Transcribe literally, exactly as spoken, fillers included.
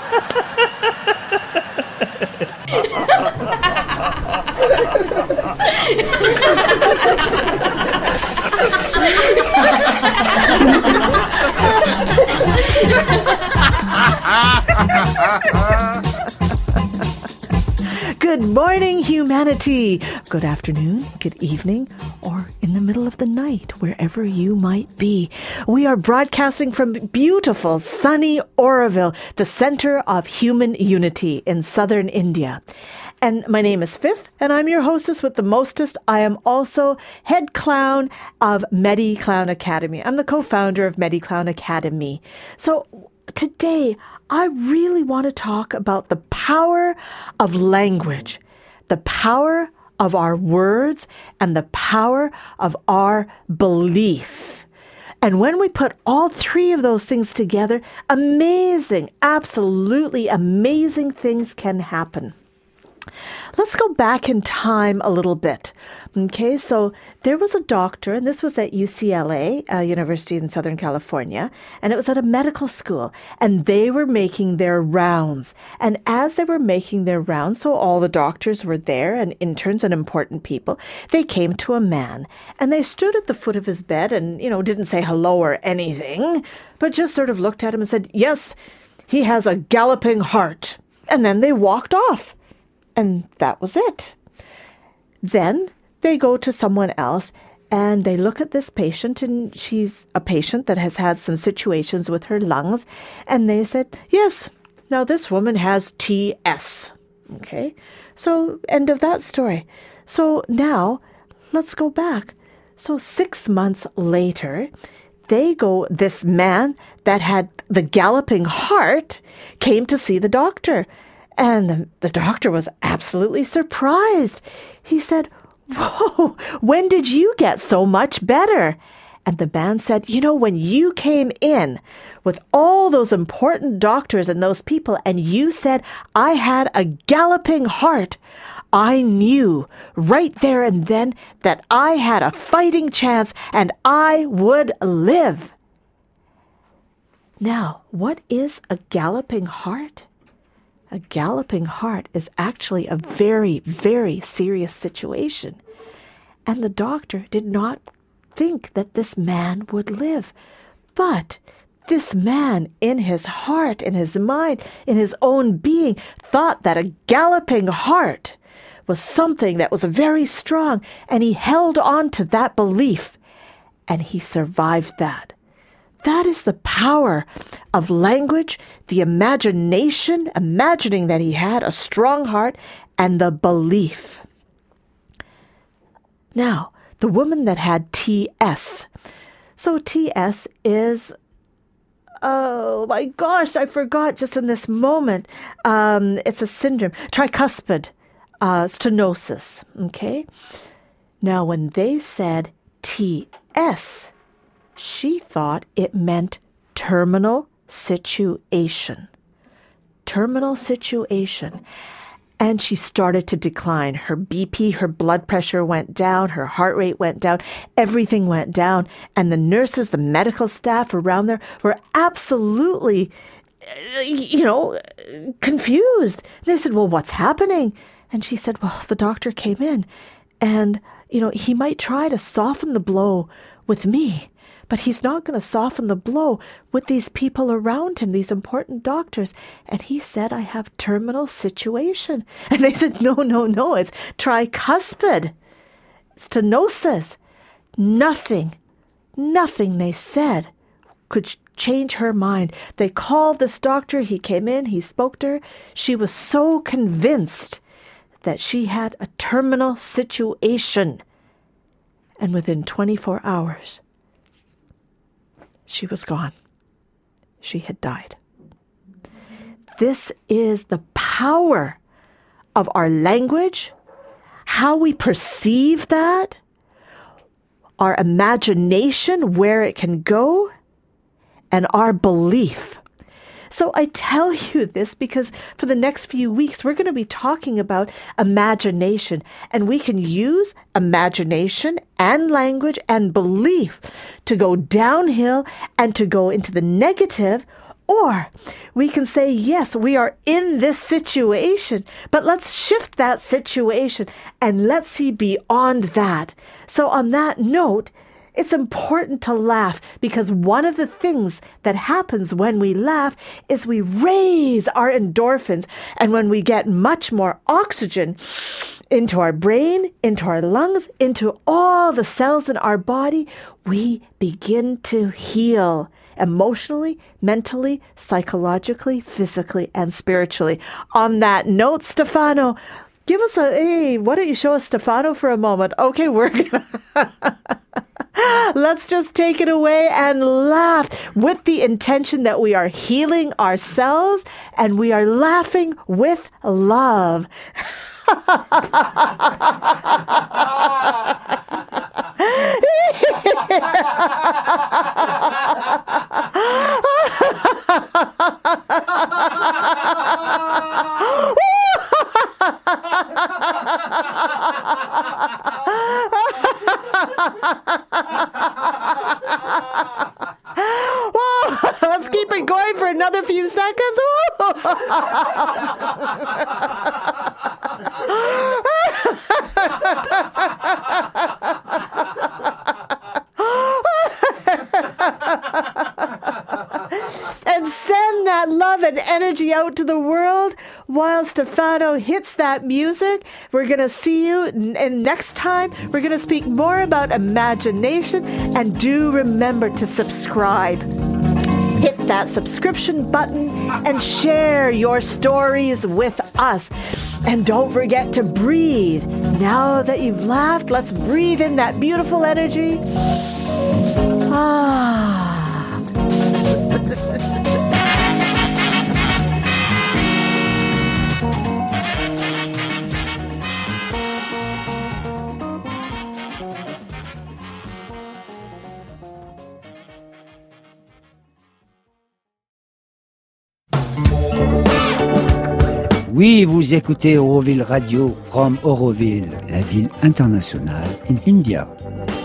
Good morning, humanity. Good afternoon, good evening, or in the middle of the night, wherever you might be. We are broadcasting from beautiful, sunny Oroville, the center of human unity in southern India. And my name is Fifth, and I'm your hostess with the mostest. I am also head clown of MediClown Academy. I'm the co-founder of MediClown Academy. So today, I really want to talk about the power of language, the power of our words, and the power of our belief. And when we put all three of those things together, amazing, absolutely amazing things can happen. Let's go back in time a little bit. Okay, so there was a doctor, and this was at U C L A, uh, University in Southern California, and it was at a medical school, and they were making their rounds. And as they were making their rounds, so all the doctors were there, and interns and important people, they came to a man, and they stood at the foot of his bed and, you know, didn't say hello or anything, but just sort of looked at him and said, yes, he has a galloping heart. And then they walked off. And that was it. Then they go to someone else and they look at this patient, and she's a patient that has had some situations with her lungs. And they said, yes, now this woman has T S. Okay, so end of that story. So now let's go back. So six months later, they go, this man that had the galloping heart came to see the doctor. And the, the doctor was absolutely surprised. He said, whoa, when did you get so much better? And the man said, you know, when you came in with all those important doctors and those people, and you said I had a galloping heart, I knew right there and then that I had a fighting chance and I would live. Now, what is a galloping heart? A galloping heart is actually a very, very serious situation. And the doctor did not think that this man would live. But this man, in his heart, in his mind, in his own being, thought that a galloping heart was something that was very strong. And he held on to that belief. And he survived that. That is the power of language, the imagination, imagining that he had a strong heart, and the belief. Now, the woman that had T S. So T S is, oh my gosh, I forgot just in this moment. Um, it's a syndrome, tricuspid uh, stenosis, okay? Now, when they said T S, she thought it meant terminal situation. Terminal situation. And she started to decline. Her B P, her blood pressure went down, her heart rate went down, everything went down. And the nurses, the medical staff around there were absolutely, you know, confused. They said, well, what's happening? And she said, well, the doctor came in and, you know, he might try to soften the blow with me. But he's not going to soften the blow with these people around him, these important doctors. And he said, I have terminal situation. And they said, no, no, no, it's tricuspid stenosis. Nothing, nothing they said could change her mind. They called this doctor. He came in, he spoke to her. She was so convinced that she had a terminal situation. And within twenty-four hours, she was gone. She had died. This is the power of our language, how we perceive that, our imagination, where it can go, and our belief. So I tell you this because for the next few weeks, we're going to be talking about imagination, and we can use imagination and language and belief to go downhill and to go into the negative, Or we can say, yes, we are in this situation, but let's shift that situation and let's see beyond that. So on that note, it's important to laugh because one of the things that happens when we laugh is we raise our endorphins. And when we get much more oxygen into our brain, into our lungs, into all the cells in our body, we begin to heal. Emotionally, mentally, psychologically, physically, and spiritually. On that note, Stefano, give us a, hey, why don't you show us Stefano for a moment? Okay, we're gonna, let's just take it away and laugh with the intention that we are healing ourselves and we are laughing with love. Let's keep it going for another few seconds. And send that love and energy out to the world while Stefano hits that music. We're going to see you and next time. We're going to speak more about imagination, and do remember to subscribe. Hit that subscription button and share your stories with us. And don't forget to breathe. Now that you've laughed, let's breathe in that beautiful energy. Ah. Oui, vous écoutez Auroville Radio from Auroville, la ville internationale in India.